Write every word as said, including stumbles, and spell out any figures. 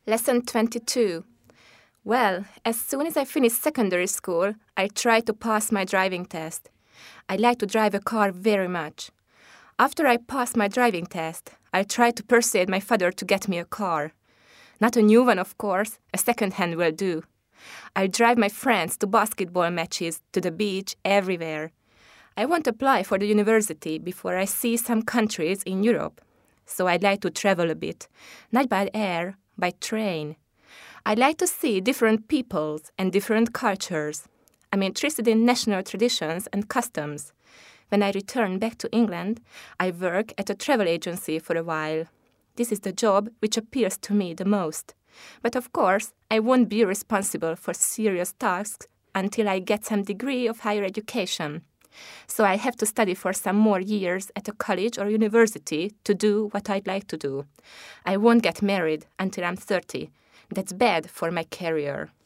Lesson twenty-two. Well, as soon as I finish secondary school, I try to pass my driving test. I like to drive a car very much. After I pass my driving test, I try to persuade my father to get me a car. Not a new one, of course, a second-hand will do. I drive my friends to basketball matches, to the beach, everywhere. I want to apply for the university before I see some countries in Europe. So I'd like to travel a bit, not by air, by train. I like to see different peoples and different cultures. I'm interested in national traditions and customs. When I return back to England, I work at a travel agency for a while. This is the job which appeals to me the most. But of course, I won't be responsible for serious tasks until I get some degree of higher education. So I have to study for some more years at a college or university to do what I'd like to do. I won't get married until I'm thirty. That's bad for my career.